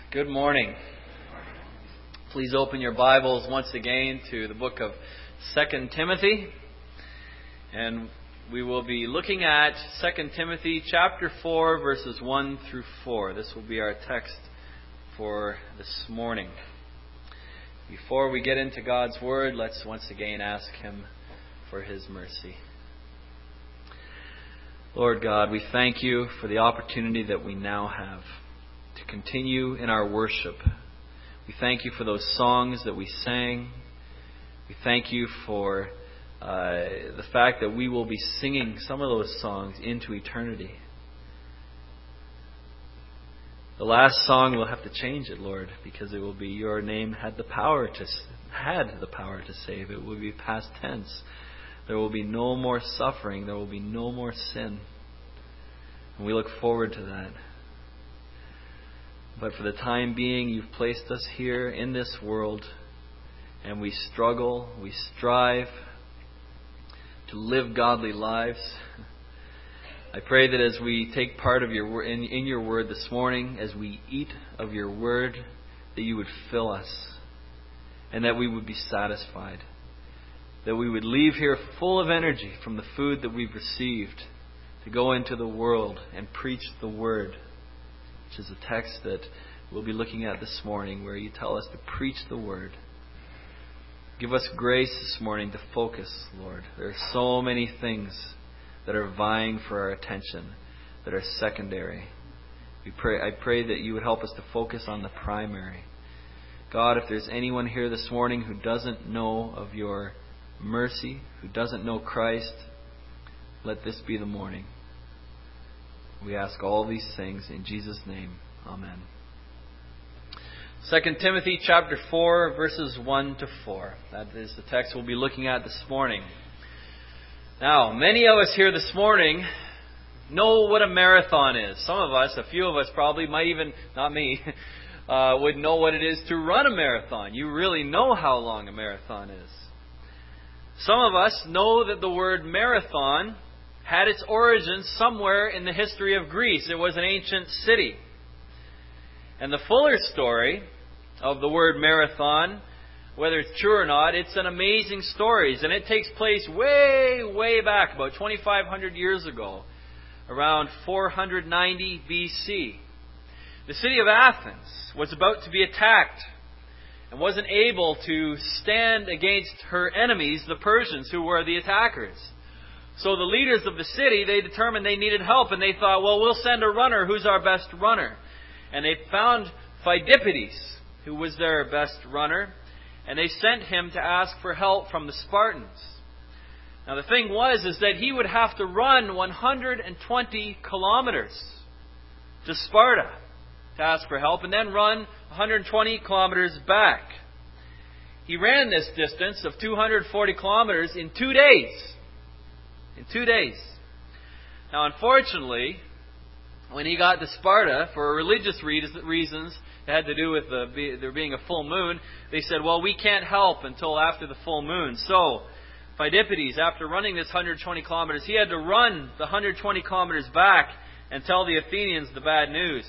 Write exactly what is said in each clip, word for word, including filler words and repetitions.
Good morning. Please open your Bibles once again to the book of Second Timothy. And we will be looking at Second Timothy chapter four, verses one through four. This will be our text for this morning. Before we get into God's Word, let's once again ask Him for His mercy. Lord God, we thank You for the opportunity that we now have to continue in our worship. We thank You for those songs that we sang. We thank You for uh, the fact that we will be singing some of those songs into eternity. The last song will have to change it, Lord, because it will be Your name had the power to had the power to save. It will be past tense. There will be no more suffering. There will be no more sin. And we look forward to that. But for the time being, You've placed us here in this world, and we struggle, we strive to live godly lives. I pray that as we take part of your in, in Your Word this morning, as we eat of Your Word, that You would fill us, and that we would be satisfied. That we would leave here full of energy from the food that we've received to go into the world and preach the Word, which is a text that we'll be looking at this morning, where You tell us to preach the Word. Give us grace this morning to focus, Lord. There are so many things that are vying for our attention, that are secondary. We pray. I pray that You would help us to focus on the primary. God, if there's anyone here this morning who doesn't know of Your mercy, who doesn't know Christ, let this be the morning. We ask all these things in Jesus' name. Amen. Second Timothy chapter four, verses one to four. That is the text we'll be looking at this morning. Now, many of us here this morning know what a marathon is. Some of us, a few of us probably, might even, not me, uh, would know what it is to run a marathon. You really know how long a marathon is. Some of us know that the word marathon had its origins somewhere in the history of Greece. It was an ancient city. And the fuller story of the word marathon, whether it's true or not, it's an amazing story. And it takes place way, way back, about twenty-five hundred years ago, around four hundred ninety B C. The city of Athens was about to be attacked and wasn't able to stand against her enemies, the Persians, who were the attackers. So the leaders of the city, they determined they needed help, and they thought, well, we'll send a runner. Who's our best runner? And they found Phidippides, who was their best runner, and they sent him to ask for help from the Spartans. Now the thing was is that he would have to run one hundred twenty kilometers to Sparta to ask for help, and then run one hundred twenty kilometers back. He ran this distance of two hundred forty kilometers in two days. In two days. Now, unfortunately, when he got to Sparta, for religious reasons, it had to do with the, there being a full moon, they said, well, we can't help until after the full moon. So, Phidippides, after running this one hundred twenty kilometers, he had to run the one hundred twenty kilometers back and tell the Athenians the bad news.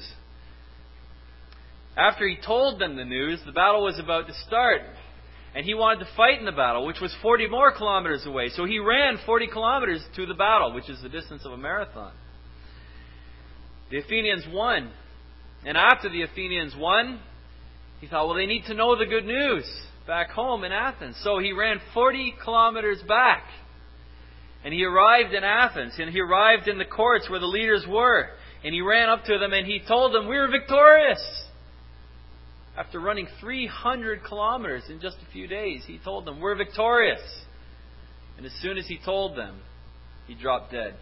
After he told them the news, the battle was about to start. And he wanted to fight in the battle, which was forty more kilometers away. So he ran forty kilometers to the battle, which is the distance of a marathon. The Athenians won. And after the Athenians won, he thought, well, they need to know the good news back home in Athens. So he ran forty kilometers back. And he arrived in Athens. And he arrived in the courts where the leaders were. And he ran up to them and he told them, we're victorious. After running three hundred kilometers in just a few days, he told them, we're victorious. And as soon as he told them, he dropped dead.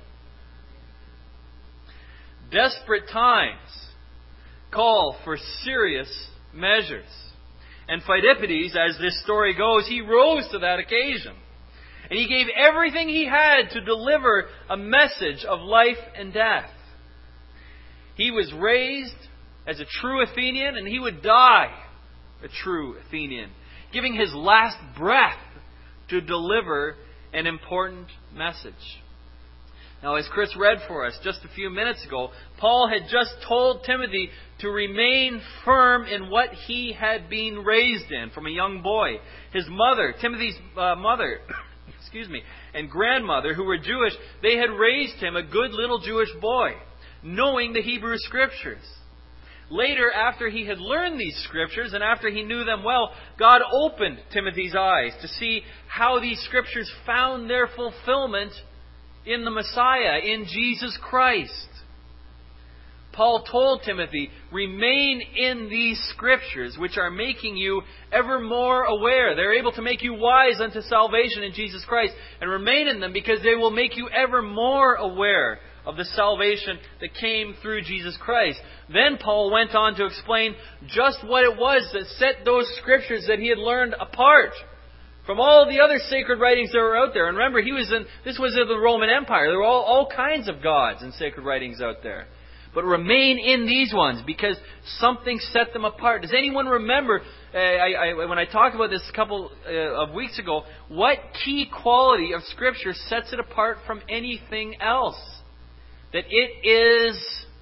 Desperate times call for serious measures. And Phidippides, as this story goes, he rose to that occasion. And he gave everything he had to deliver a message of life and death. He was raised as a true Athenian, and he would die a true Athenian, giving his last breath to deliver an important message. Now, as Chris read for us just a few minutes ago, Paul had just told Timothy to remain firm in what he had been raised in from a young boy. His mother, Timothy's uh, mother, excuse me, and grandmother, who were Jewish, they had raised him a good little Jewish boy, knowing the Hebrew Scriptures. Later, after he had learned these Scriptures and after he knew them well, God opened Timothy's eyes to see how these Scriptures found their fulfillment in the Messiah, in Jesus Christ. Paul told Timothy, remain in these Scriptures, which are making you ever more aware. They're able to make you wise unto salvation in Jesus Christ. And remain in them because they will make you ever more aware of the salvation that came through Jesus Christ. Then Paul went on to explain just what it was that set those Scriptures that he had learned apart from all the other sacred writings that were out there. And remember, he was in this was in the Roman Empire. There were all, all kinds of gods and sacred writings out there. But remain in these ones because something set them apart. Does anyone remember, uh, I, I, when I talked about this a couple uh, of weeks ago, what key quality of Scripture sets it apart from anything else? That it is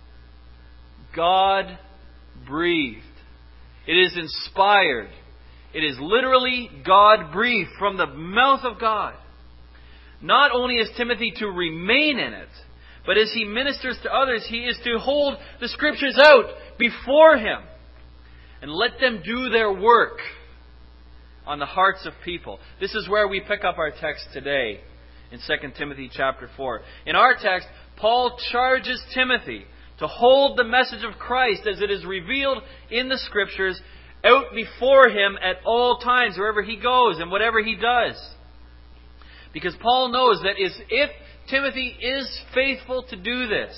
God-breathed. It is inspired. It is literally God-breathed from the mouth of God. Not only is Timothy to remain in it, but as he ministers to others, he is to hold the Scriptures out before him and let them do their work on the hearts of people. This is where we pick up our text today in Second Timothy chapter four. In our text, Paul charges Timothy to hold the message of Christ as it is revealed in the Scriptures out before him at all times, wherever he goes and whatever he does. Because Paul knows that if Timothy is faithful to do this,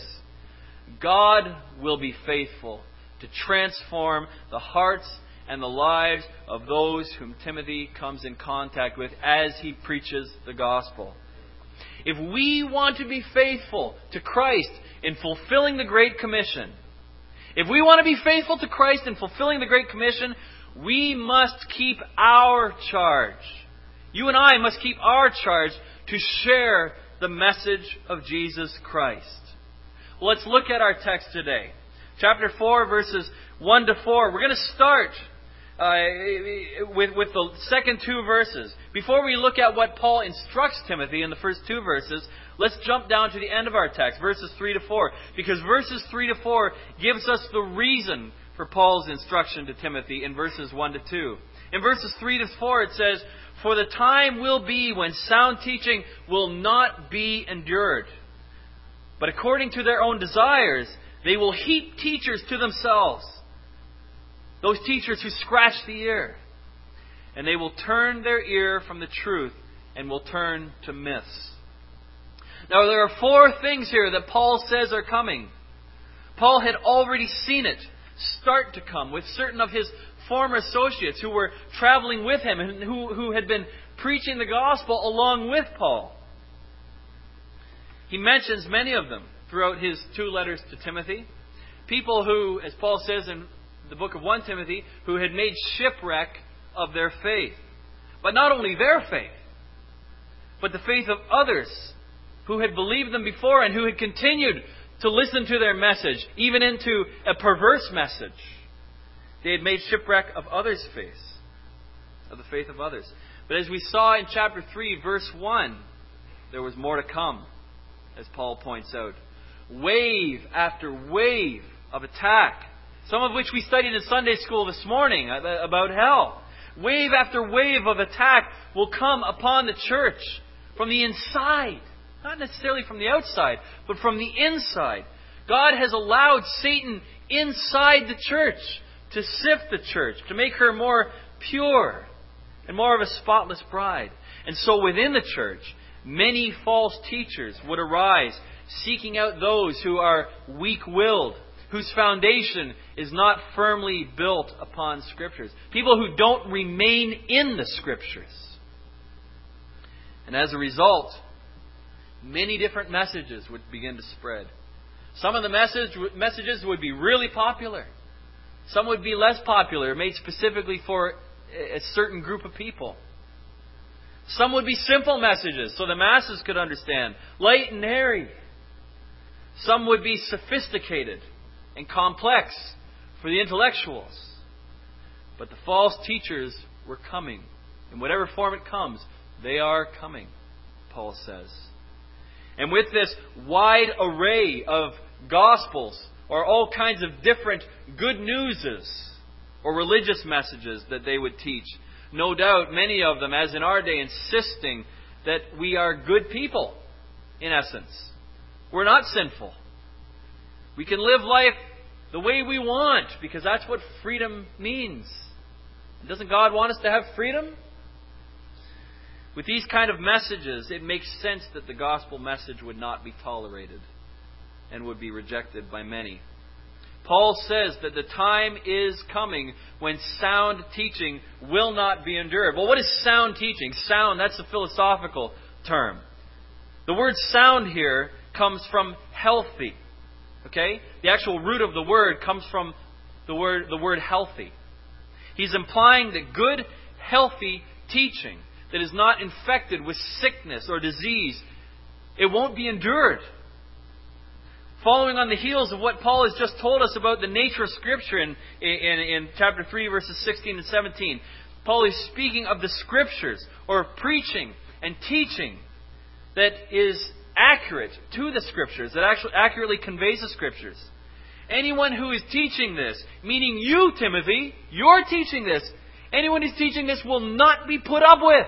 God will be faithful to transform the hearts and the lives of those whom Timothy comes in contact with as he preaches the gospel. If we want to be faithful to Christ in fulfilling the Great Commission, if we want to be faithful to Christ in fulfilling the Great Commission, we must keep our charge. You and I must keep our charge to share the message of Jesus Christ. Well, let's look at our text today. Chapter four, verses one to four. We're going to start uh, with, with the second two verses. Before we look at what Paul instructs Timothy in the first two verses, let's jump down to the end of our text, verses three to four. Because verses three to four gives us the reason for Paul's instruction to Timothy in verses one to two. In verses three to four it says, "For the time will be when sound teaching will not be endured. But according to their own desires, they will heap teachers to themselves. Those teachers who scratch the ear. And they will turn their ear from the truth and will turn to myths." Now there are four things here that Paul says are coming. Paul had already seen it start to come with certain of his former associates who were traveling with him and who, who had been preaching the gospel along with Paul. He mentions many of them throughout his two letters to Timothy. People who, as Paul says in the book of First Timothy, who had made shipwreck of their faith. But not only their faith, but the faith of others who had believed them before and who had continued to listen to their message, even into a perverse message. They had made shipwreck of others' faith, of the faith of others. But as we saw in chapter three, verse one, there was more to come, as Paul points out. Wave after wave of attack, some of which we studied in Sunday school this morning about hell. Wave after wave of attack will come upon the church from the inside. Not necessarily from the outside, but from the inside. God has allowed Satan inside the church to sift the church, to make her more pure and more of a spotless bride. And so within the church, many false teachers would arise, seeking out those who are weak-willed, whose foundation is not firmly built upon Scriptures. People who don't remain in the Scriptures. And as a result, many different messages would begin to spread. Some of the message, messages would be really popular. Some would be less popular, made specifically for a certain group of people. Some would be simple messages, so the masses could understand. Light and airy. Some would be sophisticated and complex for the intellectuals. But the false teachers were coming. In whatever form it comes, they are coming, Paul says. And with this wide array of gospels, or all kinds of different good newses, or religious messages that they would teach, no doubt many of them, as in our day, insisting that we are good people, in essence. We're not sinful. We can live life the way we want, because that's what freedom means. Doesn't God want us to have freedom? With these kind of messages, it makes sense that the gospel message would not be tolerated and would be rejected by many. Paul says that the time is coming when sound teaching will not be endured. Well, what is sound teaching? Sound, that's a philosophical term. The word sound here comes from healthy. Okay? The actual root of the word comes from the word, the word healthy. He's implying that good, healthy teaching that is not infected with sickness or disease, it won't be endured. Following on the heels of what Paul has just told us about the nature of Scripture in, in, in chapter three, verses sixteen and seventeen, Paul is speaking of the Scriptures, or preaching and teaching that is accurate to the Scriptures, that actually accurately conveys the Scriptures. Anyone who is teaching this, meaning you, Timothy, you're teaching this, anyone who's teaching this will not be put up with.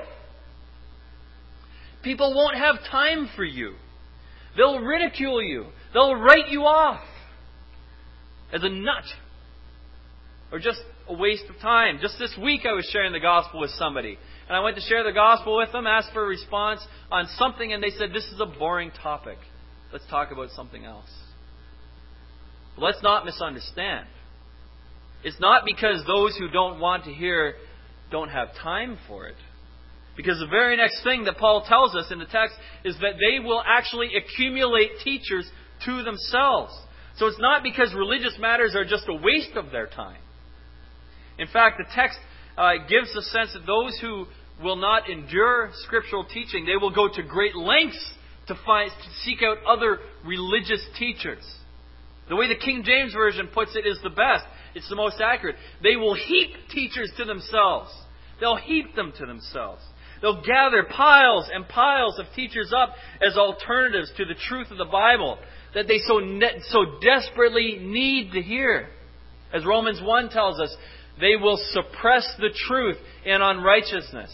People won't have time for you. They'll ridicule you. They'll write you off as a nut, or just a waste of time. Just this week I was sharing the gospel with somebody, and I went to share the gospel with them, asked for a response on something, and they said, "This is a boring topic. Let's talk about something else." But let's not misunderstand. It's not because those who don't want to hear don't have time for it. Because the very next thing that Paul tells us in the text is that they will actually accumulate teachers to themselves. So it's not because religious matters are just a waste of their time. In fact, the text uh, gives the sense that those who will not endure scriptural teaching, they will go to great lengths to find, to seek out other religious teachers. The way the King James Version puts it is the best. It's the most accurate. They will heap teachers to themselves. They'll heap them to themselves. They'll gather piles and piles of teachers up as alternatives to the truth of the Bible that they so ne- so desperately need to hear. As Romans one tells us, they will suppress the truth in unrighteousness.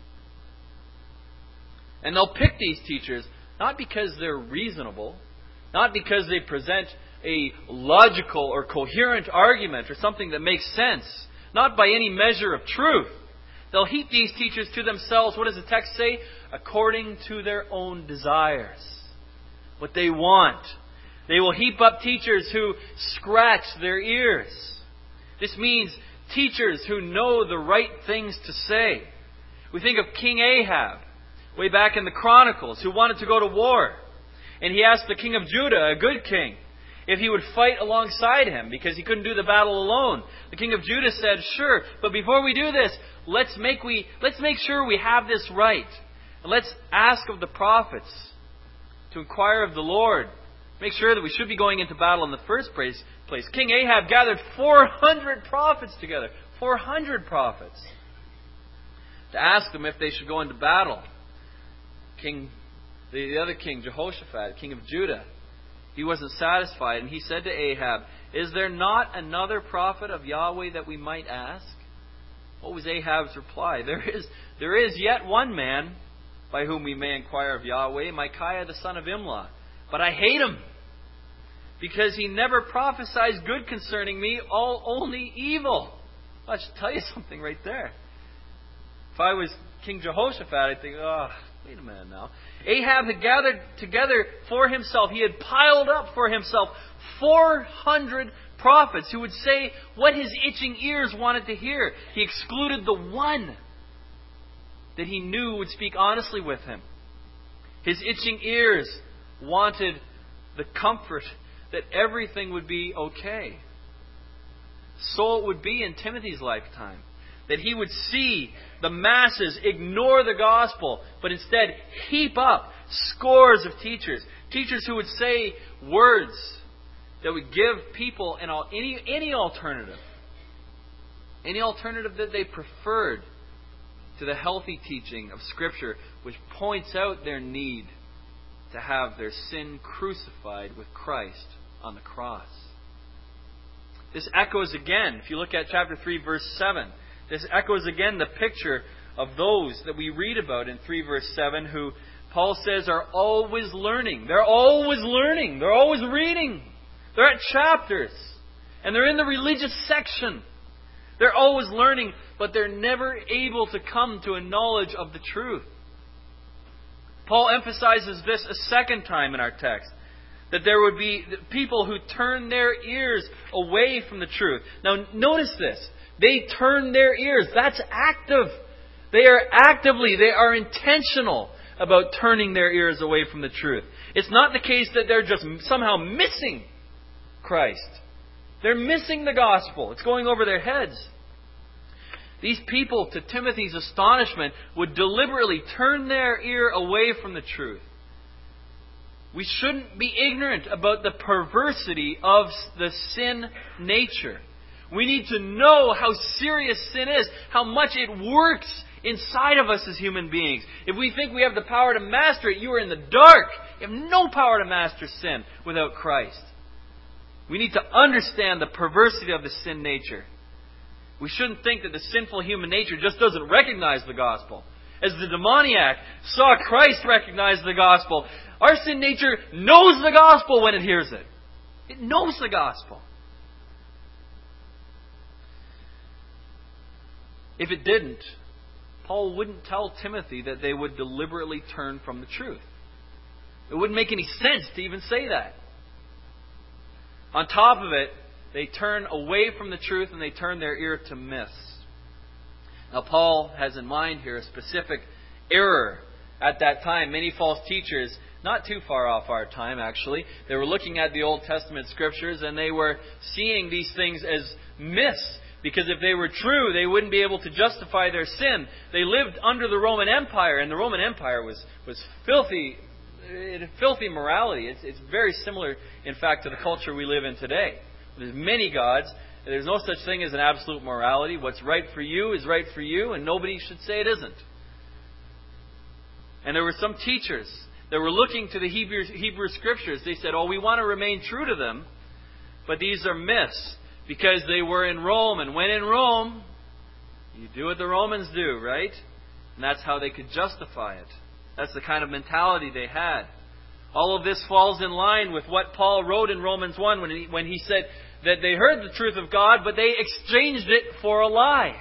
And they'll pick these teachers not because they're reasonable, not because they present a logical or coherent argument or something that makes sense, not by any measure of truth. They'll heap these teachers to themselves, what does the text say? According to their own desires. What they want. They will heap up teachers who scratch their ears. This means teachers who know the right things to say. We think of King Ahab, way back in the Chronicles, who wanted to go to war. And he asked the king of Judah, a good king, if he would fight alongside him because he couldn't do the battle alone. The king of Judah said, "Sure, but before we do this, let's make we let's make sure we have this right. And let's ask of the prophets to inquire of the Lord. Make sure that we should be going into battle in the first place." King Ahab gathered four hundred prophets together. four hundred prophets. To ask them if they should go into battle. King, the, the other king, Jehoshaphat, king of Judah, he wasn't satisfied, and he said to Ahab, "Is there not another prophet of Yahweh that we might ask?" What was Ahab's reply? There is, there is yet one man by whom we may inquire of Yahweh, Micaiah the son of Imlah. But I hate him, because he never prophesies good concerning me, all only evil. Well, I should tell you something right there. If I was King Jehoshaphat, I'd think, oh, wait a minute now. Ahab had gathered together for himself, he had piled up for himself four hundred prophets who would say what his itching ears wanted to hear. He excluded the one that he knew would speak honestly with him. His itching ears wanted the comfort that everything would be okay. So it would be in Timothy's lifetime. that He would see the masses ignore the gospel, but instead heap up scores of teachers. Teachers who would say words that would give people an, any, any alternative. Any alternative that they preferred to the healthy teaching of Scripture, which points out their need to have their sin crucified with Christ on the cross. This echoes again, if you look at chapter three, verse seven, this echoes again the picture of those that we read about in three, verse seven, who Paul says are always learning. They're always learning. They're always reading. They're at chapters. And they're in the religious section. They're always learning, but they're never able to come to a knowledge of the truth. Paul emphasizes this a second time in our text. That there would be people who turn their ears away from the truth. Now notice this. They turn their ears. That's active. They are actively, they are intentional about turning their ears away from the truth. It's not the case that they're just somehow missing Christ. They're missing the gospel. It's going over their heads. These people, to Timothy's astonishment, would deliberately turn their ear away from the truth. We shouldn't be ignorant about the perversity of the sin nature. We need to know how serious sin is, how much it works inside of us as human beings. If we think we have the power to master it, you are in the dark. You have no power to master sin without Christ. We need to understand the perversity of the sin nature. We shouldn't think that the sinful human nature just doesn't recognize the gospel. As the demoniac saw Christ recognize the gospel, our sin nature knows the gospel when it hears it. It knows the gospel. If it didn't, Paul wouldn't tell Timothy that they would deliberately turn from the truth. It wouldn't make any sense to even say that. On top of it, they turn away from the truth and they turn their ear to myths. Now, Paul has in mind here a specific error at that time. Many false teachers, not too far off our time actually, they were looking at the Old Testament Scriptures and they were seeing these things as myths. Because if they were true, they wouldn't be able to justify their sin. They lived under the Roman Empire, and the Roman Empire was, was filthy, filthy morality. It's, it's very similar, in fact, to the culture we live in today. There's many gods. There's no such thing as an absolute morality. What's right for you is right for you, and nobody should say it isn't. And there were some teachers that were looking to the Hebrew, Hebrew Scriptures. They said, oh, we want to remain true to them, but these are myths. Because they were in Rome, and when in Rome, you do what the Romans do, right? And that's how they could justify it. That's the kind of mentality they had. All of this falls in line with what Paul wrote in Romans one when he, when he said that they heard the truth of God, but they exchanged it for a lie.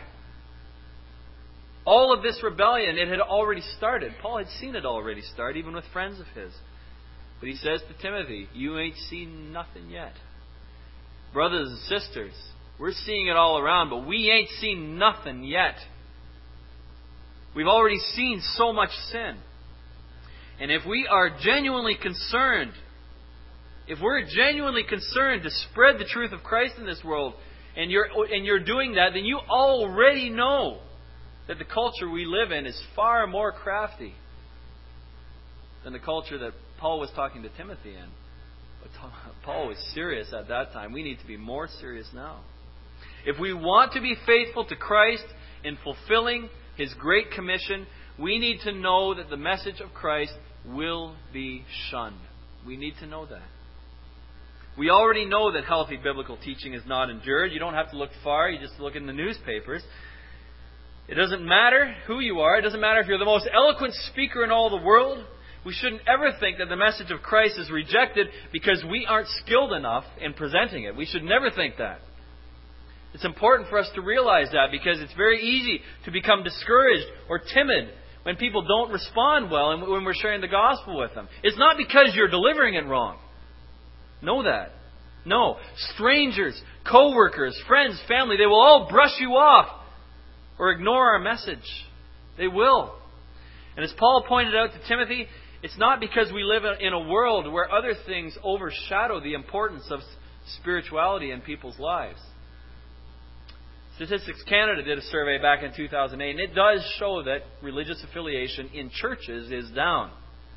All of this rebellion, it had already started. Paul had seen it already start, even with friends of his. But he says to Timothy, you ain't seen nothing yet. Brothers and sisters, we're seeing it all around, but we ain't seen nothing yet. We've already seen so much sin. And if we are genuinely concerned, if we're genuinely concerned to spread the truth of Christ in this world, and you're, and you're doing that, then you already know that the culture we live in is far more crafty than the culture that Paul was talking to Timothy in. But Paul was serious at that time. We need to be more serious now. If we want to be faithful to Christ in fulfilling His Great Commission, we need to know that the message of Christ will be shunned. We need to know that. We already know that healthy biblical teaching is not endured. You don't have to look far. You just look in the newspapers. It doesn't matter who you are. It doesn't matter if you're the most eloquent speaker in all the world. We shouldn't ever think that the message of Christ is rejected because we aren't skilled enough in presenting it. We should never think that. It's important for us to realize that because it's very easy to become discouraged or timid when people don't respond well and when we're sharing the gospel with them. It's not because you're delivering it wrong. Know that. No. Strangers, co-workers, friends, family, they will all brush you off or ignore our message. They will. And as Paul pointed out to Timothy, it's not because we live in a world where other things overshadow the importance of spirituality in people's lives. Statistics Canada did a survey back in two thousand eight, and it does show that religious affiliation in churches is down.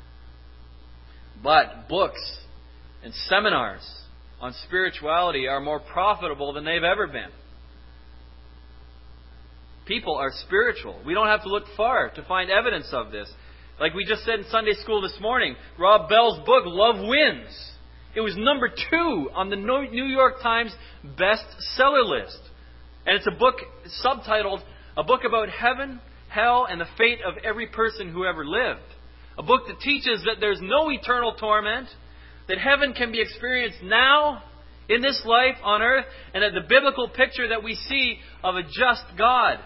But books and seminars on spirituality are more profitable than they've ever been. People are spiritual. We don't have to look far to find evidence of this. Like we just said in Sunday school this morning, Rob Bell's book, Love Wins. It was number two on the New York Times bestseller list. And it's a book subtitled, A Book About Heaven, Hell, and the Fate of Every Person Who Ever Lived. A book that teaches that there's no eternal torment, that heaven can be experienced now, in this life on earth, and that the biblical picture that we see of a just God,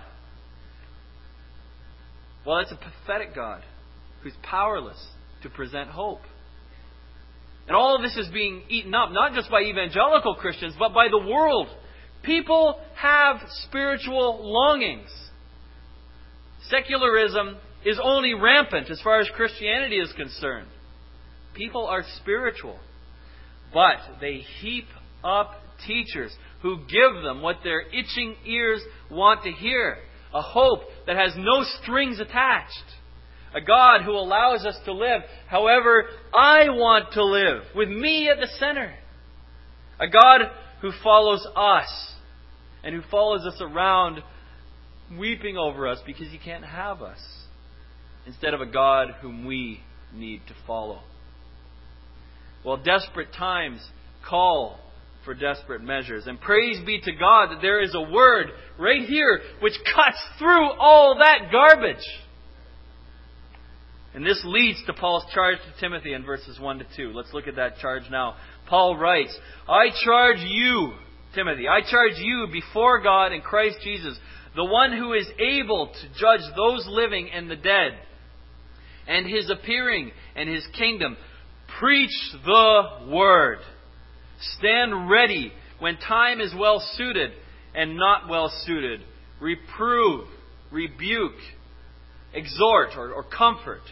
well, it's a pathetic God who's powerless to present hope. And all of this is being eaten up, not just by evangelical Christians, but by the world. People have spiritual longings. Secularism is only rampant as far as Christianity is concerned. People are spiritual, but they heap up teachers who give them what their itching ears want to hear. A hope that has no strings attached. A God who allows us to live however I want to live, with me at the center. A God who follows us and who follows us around weeping over us because He can't have us, instead of a God whom we need to follow. Well, desperate times call for desperate measures. And praise be to God that there is a word right here which cuts through all that garbage. And this leads to Paul's charge to Timothy in verses one to two. Let's look at that charge now. Paul writes, I charge you, Timothy, I charge you before God and Christ Jesus, the one who is able to judge those living and the dead, and His appearing and His kingdom. Preach the word. Stand ready when time is well suited and not well suited. Reprove, rebuke, exhort or, or comfort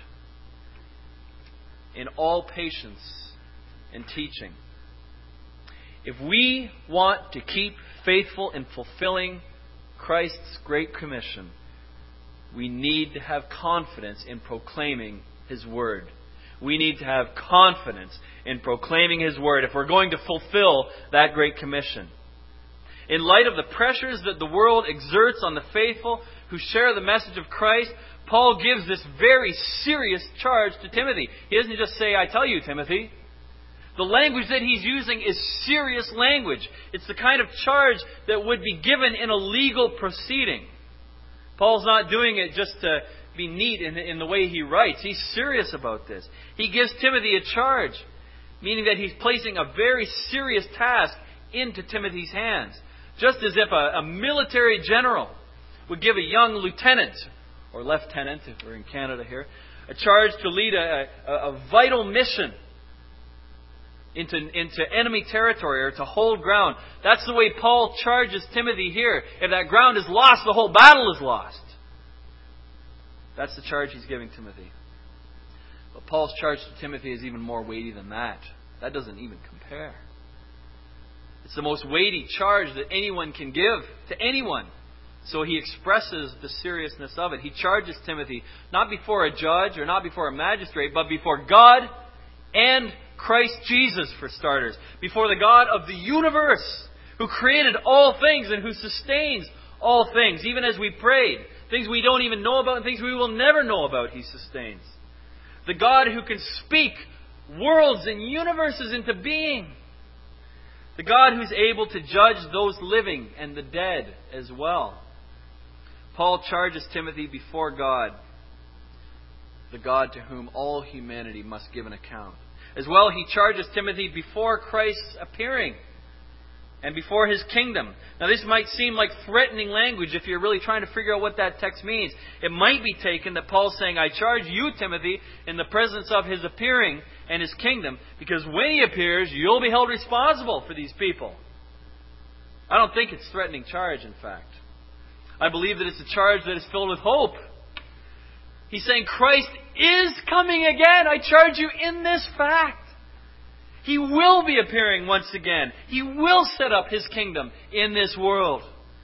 in all patience and teaching. If we want to keep faithful in fulfilling Christ's Great Commission, we need to have confidence in proclaiming His word. We need to have confidence in proclaiming His word if we're going to fulfill that Great Commission. In light of the pressures that the world exerts on the faithful who share the message of Christ, Paul gives this very serious charge to Timothy. He doesn't just say, I tell you, Timothy. The language that he's using is serious language. It's the kind of charge that would be given in a legal proceeding. Paul's not doing it just to be neat in, in the way he writes. He's serious about this. He gives Timothy a charge, meaning that he's placing a very serious task into Timothy's hands. Just as if a, a military general would give a young lieutenant, or lieutenant, if we're in Canada here, a charge to lead a, a, a vital mission into, into enemy territory or to hold ground. That's the way Paul charges Timothy here. If that ground is lost, the whole battle is lost. That's the charge he's giving Timothy. But Paul's charge to Timothy is even more weighty than that. That doesn't even compare. It's the most weighty charge that anyone can give to anyone. So he expresses the seriousness of it. He charges Timothy not before a judge or not before a magistrate, but before God and Christ Jesus, for starters. Before the God of the universe, who created all things and who sustains all things, even as we prayed. Things we don't even know about and things we will never know about, He sustains. The God who can speak worlds and universes into being. The God who's able to judge those living and the dead as well. Paul charges Timothy before God, the God to whom all humanity must give an account. As well, he charges Timothy before Christ's appearing and before His kingdom. Now, this might seem like threatening language if you're really trying to figure out what that text means. It might be taken that Paul's saying, I charge you, Timothy, in the presence of His appearing and His kingdom, because when He appears, you'll be held responsible for these people. I don't think it's threatening charge, in fact. I believe that it's a charge that is filled with hope. He's saying, Christ is coming again. I charge you in this fact. He will be appearing once again. He will set up His kingdom in this world.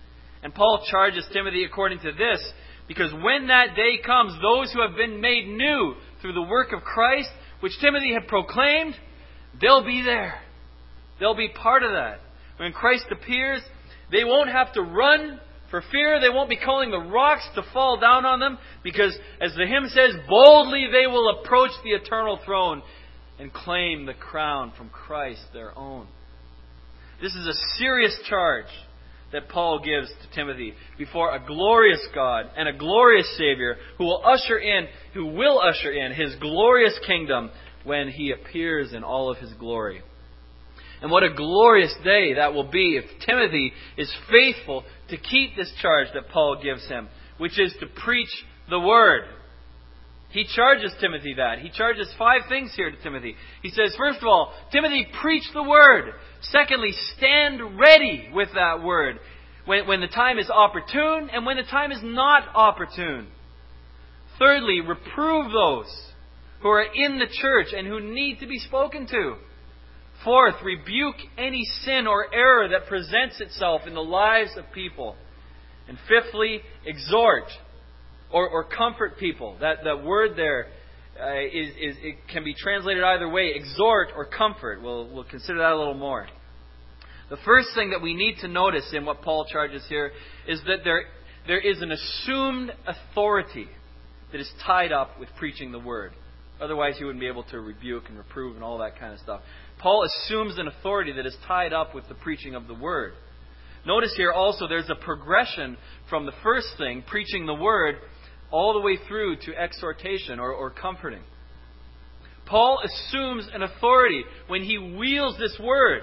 And Paul charges Timothy according to this, because when that day comes, those who have been made new through the work of Christ, which Timothy had proclaimed, they'll be there. They'll be part of that. When Christ appears, they won't have to run for fear. They won't be calling the rocks to fall down on them, because, as the hymn says, boldly they will approach the eternal throne and claim the crown from Christ, their own. This is a serious charge that Paul gives to Timothy before a glorious God and a glorious Savior who will usher in, who will usher in His glorious kingdom when He appears in all of His glory. And what a glorious day that will be if Timothy is faithful to keep this charge that Paul gives him, which is to preach the Word. He charges Timothy that. He charges five things here to Timothy. He says, first of all, Timothy, preach the Word. Secondly, stand ready with that Word when, when the time is opportune and when the time is not opportune. Thirdly, reprove those who are in the church and who need to be spoken to. Fourth, rebuke any sin or error that presents itself in the lives of people. And fifthly, exhort or, or comfort people. That, that word there uh, is, is it can be translated either way, exhort or comfort. We'll, we'll consider that a little more. The first thing that we need to notice in what Paul charges here is that there, there is an assumed authority that is tied up with preaching the Word. Otherwise, he wouldn't be able to rebuke and reprove and all that kind of stuff. Paul assumes an authority that is tied up with the preaching of the Word. Notice here also there's a progression from the first thing, preaching the Word, all the way through to exhortation or, or comforting. Paul assumes an authority when he wields this Word,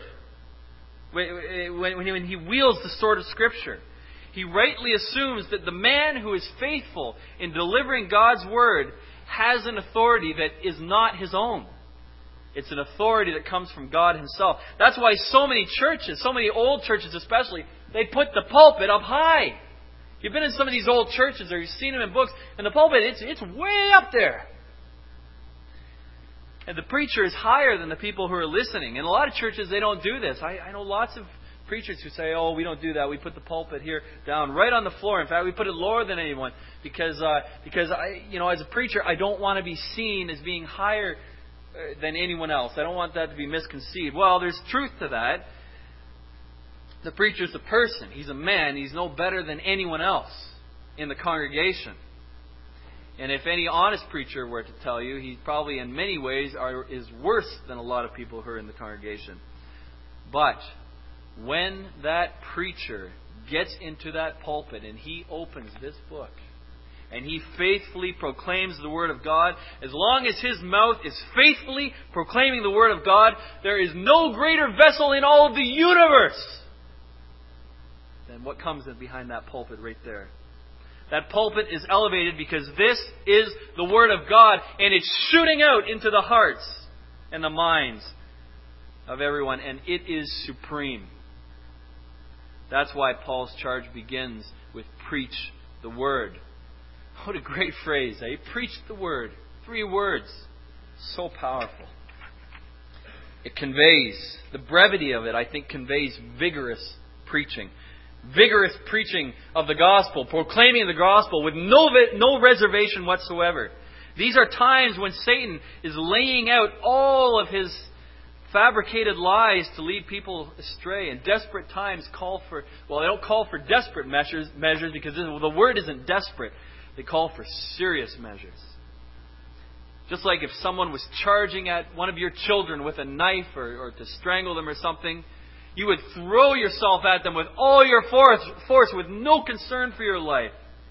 when, when, when he wields the sword of Scripture. He rightly assumes that the man who is faithful in delivering God's Word has an authority that is not his own. It's an authority that comes from God Himself. That's why so many churches, so many old churches especially, they put the pulpit up high. You've been in some of these old churches or you've seen them in books, and the pulpit, it's, it's way up there. And the preacher is higher than the people who are listening. In a lot of churches, they don't do this. I, I know lots of preachers who say, oh, we don't do that. We put the pulpit here down right on the floor. In fact, we put it lower than anyone because, uh, because I, you know, as a preacher, I don't want to be seen as being higher than anyone else. I don't want that to be misconceived. Well, there's truth to that. The preacher's a person. He's a man. He's no better than anyone else in the congregation. And if any honest preacher were to tell you, he probably in many ways are, is worse than a lot of people who are in the congregation. But when that preacher gets into that pulpit and he opens this book and he faithfully proclaims the Word of God, as long as his mouth is faithfully proclaiming the Word of God, there is no greater vessel in all of the universe than what comes in behind that pulpit right there. That pulpit is elevated because this is the Word of God, and it's shooting out into the hearts and the minds of everyone, and it is supreme. That's why Paul's charge begins with preach the Word. What a great phrase, eh? Preach the Word. Three words. So powerful. It conveys, the brevity of it, I think, conveys vigorous preaching. Vigorous preaching of the gospel, proclaiming the gospel with no, no reservation whatsoever. These are times when Satan is laying out all of his fabricated lies to lead people astray. And desperate times call for, well, they don't call for desperate measures, measures because the word isn't desperate. They call for serious measures. Just like if someone was charging at one of your children with a knife or, or to strangle them or something, you would throw yourself at them with all your force, force with no concern for your life.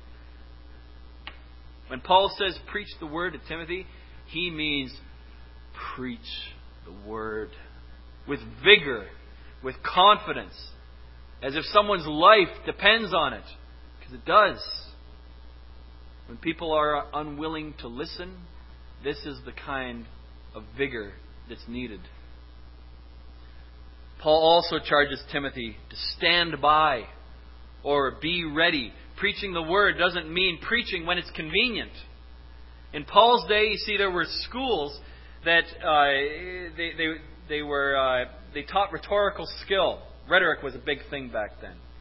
When Paul says preach the Word to Timothy, he means preach the Word with vigor, with confidence, as if someone's life depends on it. Because it does. When people are unwilling to listen, this is the kind of vigor that's needed. Paul also charges Timothy to stand by or be ready. Preaching the Word doesn't mean preaching when it's convenient. In Paul's day, you see, there were schools that uh, they they they were uh, they taught rhetorical skill. Rhetoric was a big thing back then.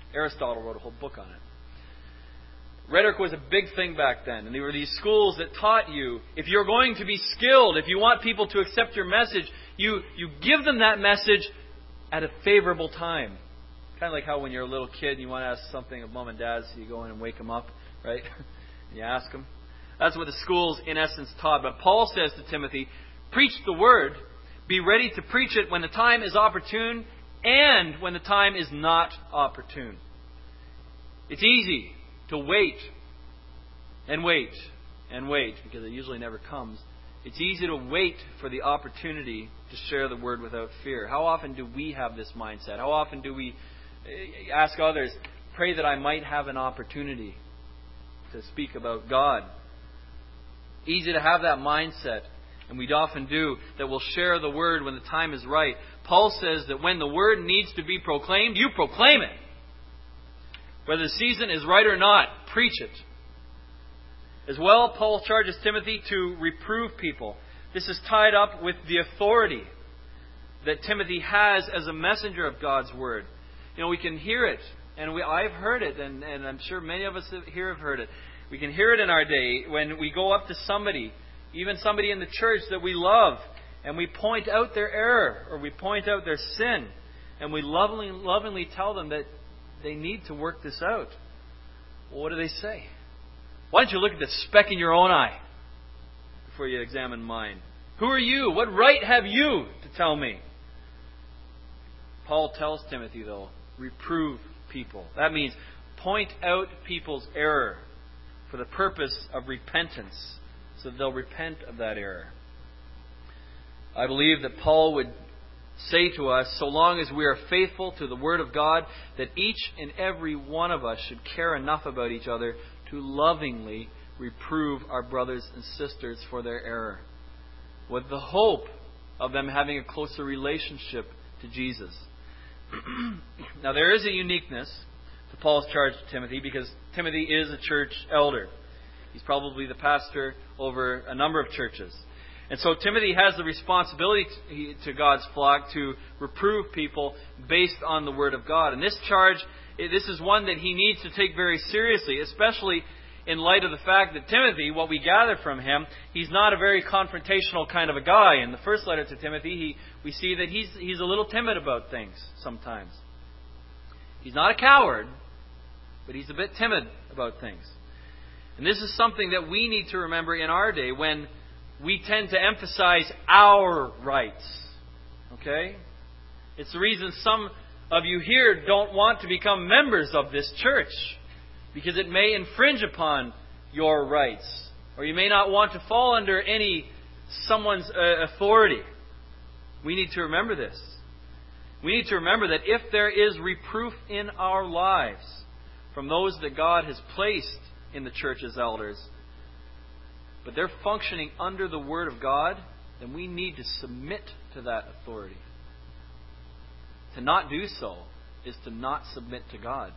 Aristotle wrote a whole book on it. Rhetoric was a big thing back then. And there were these schools that taught you, if you're going to be skilled, if you want people to accept your message, you, you give them that message at a favorable time. Kind of like how when you're a little kid and you want to ask something of mom and dad, so you go in and wake them up, right? You ask them. That's what the schools, in essence, taught. But Paul says to Timothy, preach the word, be ready to preach it when the time is opportune and when the time is not opportune. It's easy to wait and wait and wait, because it usually never comes. It's easy to wait for the opportunity to share the word without fear. How often do we have this mindset? How often do we ask others, pray that I might have an opportunity to speak about God? Easy to have that mindset, and we often do, that we'll share the word when the time is right. Paul says that when the word needs to be proclaimed, you proclaim it. Whether the season is right or not, preach it. As well, Paul charges Timothy to reprove people. This is tied up with the authority that Timothy has as a messenger of God's word. You know, we can hear it, and we, I've heard it, and, and I'm sure many of us here have heard it. We can hear it in our day when we go up to somebody, even somebody in the church that we love, and we point out their error, or we point out their sin, and we lovingly, lovingly tell them that they need to work this out. Well, what do they say? Why don't you look at the speck in your own eye before you examine mine? Who are you? What right have you to tell me? Paul tells Timothy, though, reprove people. That means point out people's error for the purpose of repentance, so that they'll repent of that error. I believe that Paul would say to us, so long as we are faithful to the Word of God, that each and every one of us should care enough about each other to lovingly reprove our brothers and sisters for their error, with the hope of them having a closer relationship to Jesus. Now, there is a uniqueness to Paul's charge to Timothy, because Timothy is a church elder. He's probably the pastor over a number of churches. And so Timothy has the responsibility to God's flock to reprove people based on the Word of God. And this charge, this is one that he needs to take very seriously, especially in light of the fact that Timothy, what we gather from him, he's not a very confrontational kind of a guy. In the first letter to Timothy, he, we see that he's, he's a little timid about things sometimes. He's not a coward, but he's a bit timid about things. And this is something that we need to remember in our day when we tend to emphasize our rights. Okay? It's the reason some of you here don't want to become members of this church, because it may infringe upon your rights, or you may not want to fall under any someone's uh, authority. We need to remember this. We need to remember that if there is reproof in our lives from those that God has placed in the church as elders, but they're functioning under the Word of God, then we need to submit to that authority. To not do so is to not submit to God.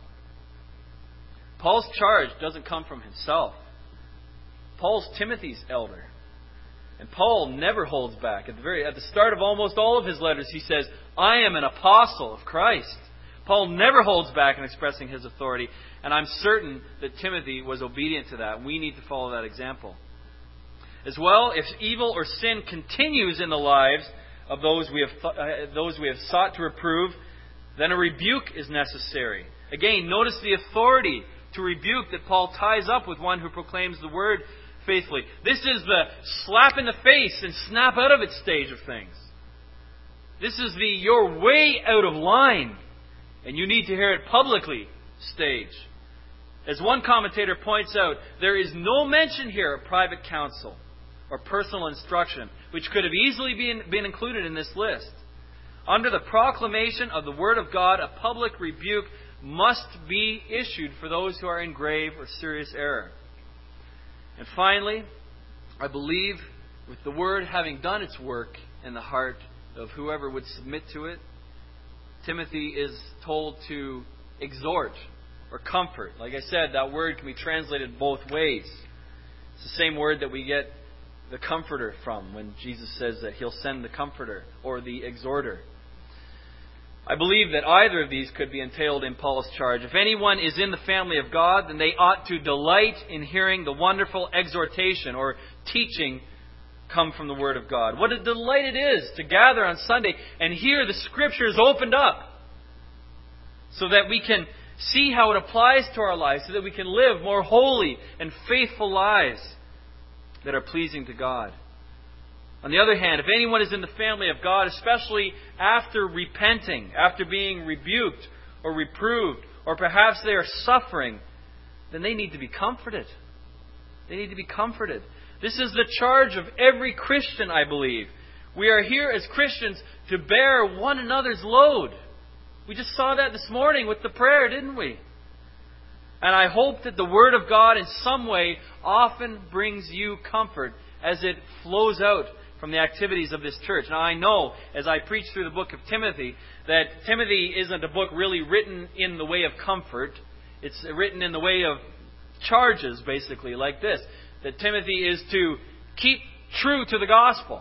Paul's charge doesn't come from himself. Paul's Timothy's elder. And Paul never holds back. At the very at the start of almost all of his letters, he says, I am an apostle of Christ. Paul never holds back in expressing his authority. And I'm certain that Timothy was obedient to that. We need to follow that example. As well, if evil or sin continues in the lives of those we have th- uh, those we have sought to reprove, then a rebuke is necessary. Again, notice the authority to rebuke that Paul ties up with one who proclaims the word faithfully. This is the slap in the face and snap out of it stage of things. This is the you're way out of line and you need to hear it publicly stage. As one commentator points out, there is no mention here of private counsel or personal instruction, which could have easily been, been included in this list. Under the proclamation of the Word of God, a public rebuke must be issued for those who are in grave or serious error. And finally, I believe with the Word having done its work in the heart of whoever would submit to it, Timothy is told to exhort or comfort. Like I said, that word can be translated both ways. It's the same word that we get the Comforter from when Jesus says that He'll send the Comforter or the Exhorter. I believe that either of these could be entailed in Paul's charge. If anyone is in the family of God, then they ought to delight in hearing the wonderful exhortation or teaching come from the Word of God. What a delight it is to gather on Sunday and hear the Scriptures opened up so that we can see how it applies to our lives, so that we can live more holy and faithful lives that are pleasing to God. On the other hand, if anyone is in the family of God, especially after repenting, after being rebuked or reproved, or perhaps they are suffering, then they need to be comforted. They need to be comforted. This is the charge of every Christian, I believe. We are here as Christians to bear one another's load. We just saw that this morning with the prayer, didn't we? And I hope that the Word of God in some way often brings you comfort as it flows out from the activities of this church. Now I know, as I preach through the book of Timothy, that Timothy isn't a book really written in the way of comfort. It's written in the way of charges, basically, like this. That Timothy is to keep true to the gospel.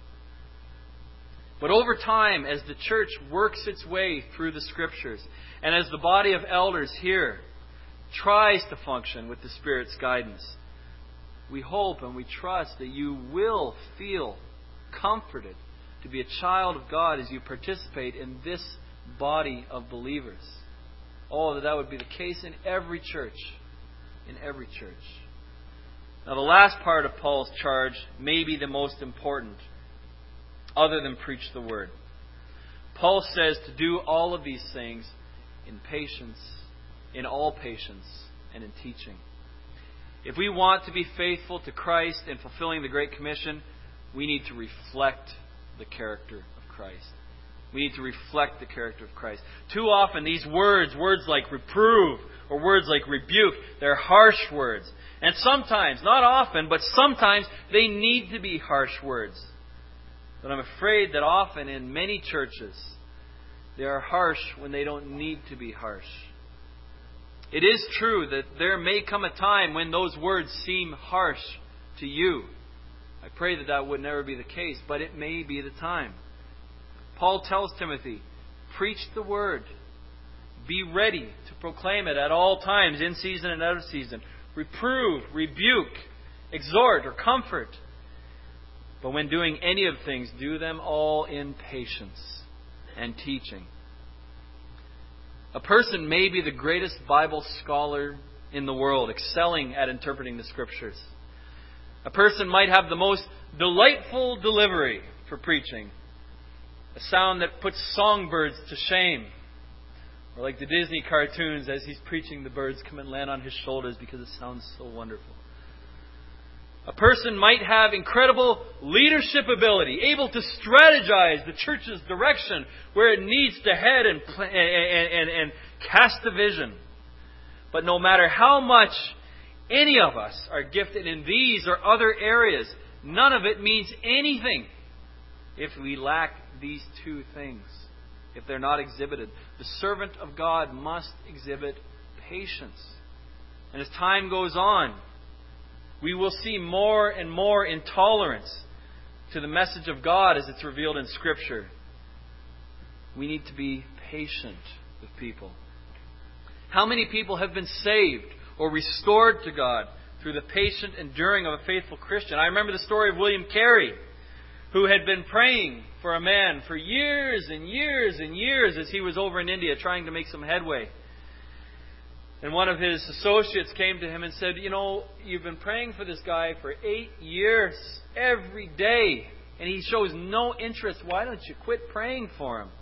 But over time, as the church works its way through the Scriptures, and as the body of elders here tries to function with the Spirit's guidance, we hope and we trust that you will feel comforted to be a child of God as you participate in this body of believers. Oh, that that would be the case in every church. In every church. Now, the last part of Paul's charge may be the most important, other than preach the Word. Paul says to do all of these things in patience, in all patience, and in teaching. If we want to be faithful to Christ in fulfilling the Great Commission, we need to reflect the character of Christ. We need to reflect the character of Christ. Too often these words, words like reprove or words like rebuke, they're harsh words. And sometimes, not often, but sometimes they need to be harsh words. But I'm afraid that often in many churches, they are harsh when they don't need to be harsh. It is true that there may come a time when those words seem harsh to you. I pray that that would never be the case, but it may be the time. Paul tells Timothy, preach the Word. Be ready to proclaim it at all times, in season and out of season. Reprove, rebuke, exhort, or comfort. But when doing any of the things, do them all in patience and teaching. A person may be the greatest Bible scholar in the world, excelling at interpreting the Scriptures. A person might have the most delightful delivery for preaching, a sound that puts songbirds to shame. Or like the Disney cartoons, as he's preaching, the birds come and land on his shoulders because it sounds so wonderful. A person might have incredible leadership ability, able to strategize the church's direction where it needs to head and, and, and, and cast a vision. But no matter how much any of us are gifted in these or other areas, none of it means anything if we lack these two things, if they're not exhibited. The servant of God must exhibit patience. And as time goes on, we will see more and more intolerance to the message of God as it's revealed in Scripture. We need to be patient with people. How many people have been saved or restored to God through the patient enduring of a faithful Christian? I remember the story of William Carey, who had been praying for a man for years and years and years as he was over in India trying to make some headway. And one of his associates came to him and said, you know, you've been praying for this guy for eight years, every day, and he shows no interest. Why don't you quit praying for him?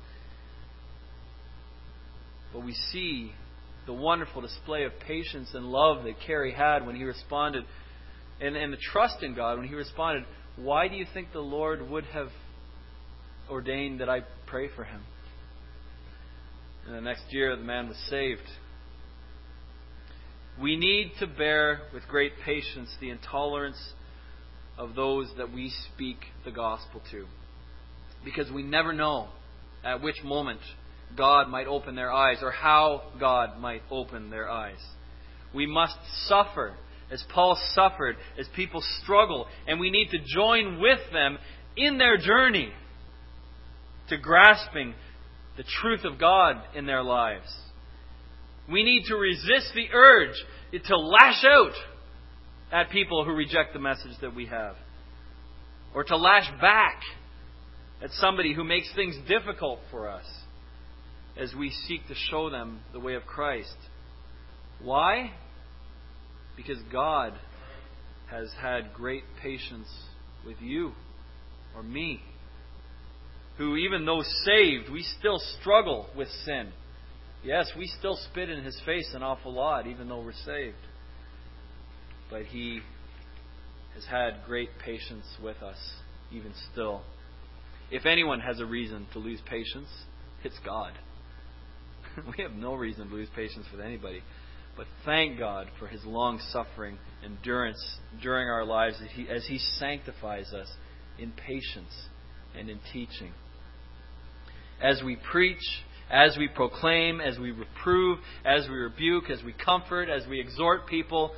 But we see the wonderful display of patience and love that Carey had when he responded, and, and the trust in God when he responded, why do you think the Lord would have ordained that I pray for him? And the next year the man was saved. We need to bear with great patience the intolerance of those that we speak the gospel to. Because we never know at which moment God might open their eyes or how God might open their eyes. We must suffer as Paul suffered, as people struggle, and we need to join with them in their journey to grasping the truth of God in their lives. We need to resist the urge to lash out at people who reject the message that we have. Or to lash back at somebody who makes things difficult for us as we seek to show them the way of Christ. Why? Because God has had great patience with you or me, who even though saved, we still struggle with sin. Yes, we still spit in His face an awful lot, even though we're saved. But He has had great patience with us, even still. If anyone has a reason to lose patience, it's God. We have no reason to lose patience with anybody. But thank God for His long-suffering endurance during our lives as He, as He sanctifies us in patience and in teaching. As we preach, as we proclaim, as we reprove, as we rebuke, as we comfort, as we exhort people,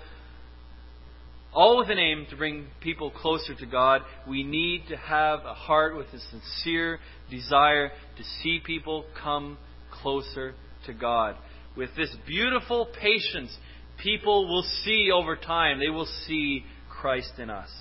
all with an aim to bring people closer to God, we need to have a heart with a sincere desire to see people come closer to God. With this beautiful patience, people will see over time, they will see Christ in us.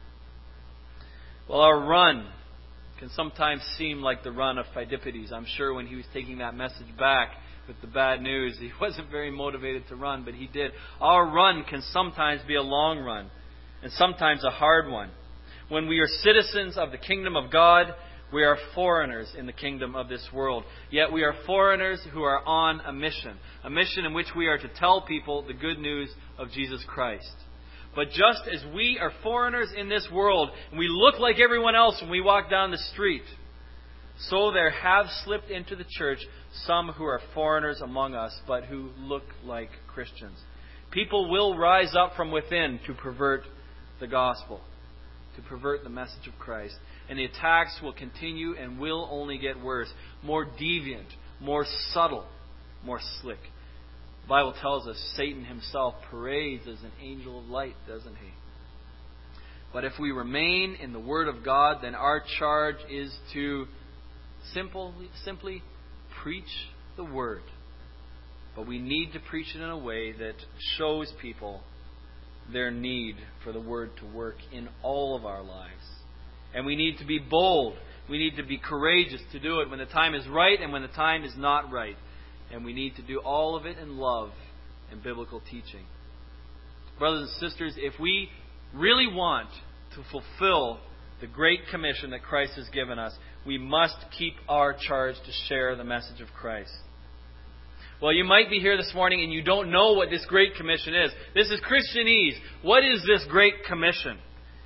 Well, our run can sometimes seem like the run of Pheidippides. I'm sure when he was taking that message back with the bad news, he wasn't very motivated to run, but he did. Our run can sometimes be a long run, and sometimes a hard one. When we are citizens of the kingdom of God, we are foreigners in the kingdom of this world. Yet we are foreigners who are on a mission. A mission in which we are to tell people the good news of Jesus Christ. But just as we are foreigners in this world, and we look like everyone else when we walk down the street, so there have slipped into the church some who are foreigners among us, but who look like Christians. People will rise up from within to pervert the gospel, to pervert the message of Christ. And the attacks will continue and will only get worse. More deviant, more subtle, more slick. The Bible tells us Satan himself parades as an angel of light, doesn't he? But if we remain in the Word of God, then our charge is to simply, simply preach the Word. But we need to preach it in a way that shows people their need for the Word to work in all of our lives. And we need to be bold. We need to be courageous to do it when the time is right and when the time is not right. And we need to do all of it in love and biblical teaching. Brothers and sisters, if we really want to fulfill the Great Commission that Christ has given us, we must keep our charge to share the message of Christ. Well, you might be here this morning and you don't know what this Great Commission is. This is Christianese. What is this Great Commission?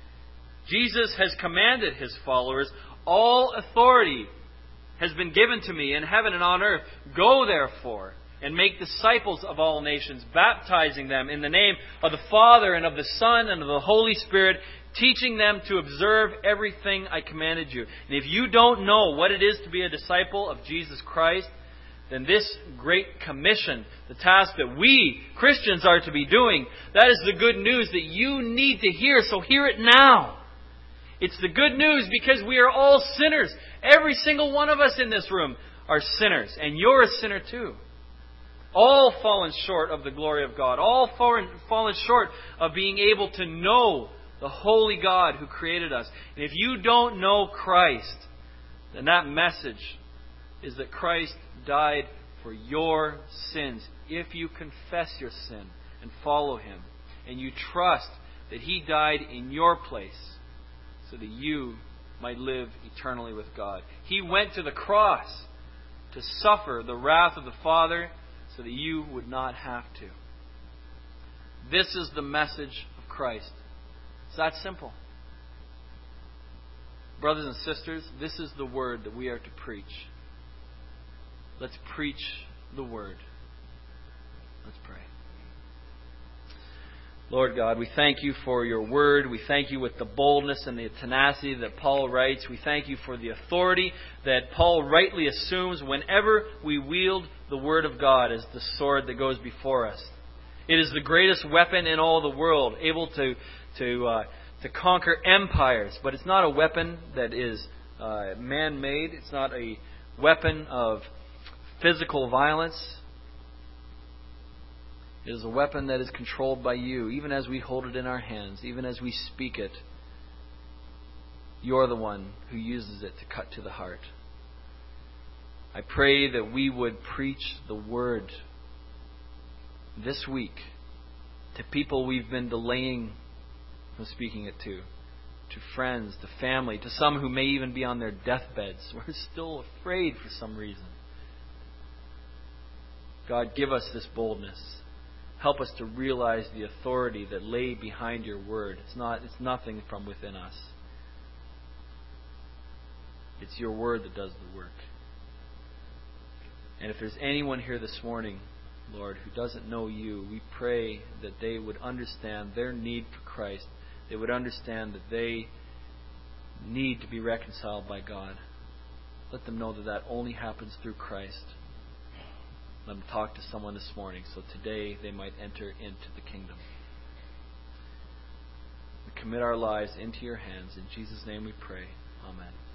Jesus has commanded His followers, all authority has been given to me in heaven and on earth. Go therefore and make disciples of all nations, baptizing them in the name of the Father and of the Son and of the Holy Spirit, teaching them to observe everything I commanded you. And if you don't know what it is to be a disciple of Jesus Christ, then this Great Commission, the task that we Christians are to be doing, that is the good news that you need to hear. So hear it now. It's the good news because we are all sinners. Every single one of us in this room are sinners. And you're a sinner too. All fallen short of the glory of God. All fallen, fallen short of being able to know the holy God who created us. And if you don't know Christ, then that message is that Christ died for your sins. If you confess your sin and follow Him, and you trust that He died in your place, so that you might live eternally with God. He went to the cross to suffer the wrath of the Father so that you would not have to. This is the message of Christ. It's that simple. Brothers and sisters, this is the Word that we are to preach. Let's preach the Word. Let's pray. Lord God, we thank You for Your Word. We thank You with the boldness and the tenacity that Paul writes. We thank You for the authority that Paul rightly assumes whenever we wield the Word of God as the sword that goes before us. It is the greatest weapon in all the world, able to to uh, to conquer empires. But it's not a weapon that is uh, man-made. It's not a weapon of physical violence. It is a weapon that is controlled by you, even as we hold it in our hands, even as we speak it. You're the one who uses it to cut to the heart. I pray that we would preach the Word this week to people we've been delaying from speaking it to, to friends, to family, to some who may even be on their deathbeds. We're still afraid for some reason. God, give us this boldness. Help us to realize the authority that lay behind your Word. It's not, it's nothing from within us. It's your Word that does the work. And if there's anyone here this morning, Lord, who doesn't know you, we pray that they would understand their need for Christ. They would understand that they need to be reconciled by God. Let them know that that only happens through Christ. Let them talk to someone this morning so today they might enter into the kingdom. We commit our lives into your hands. In Jesus' name we pray. Amen.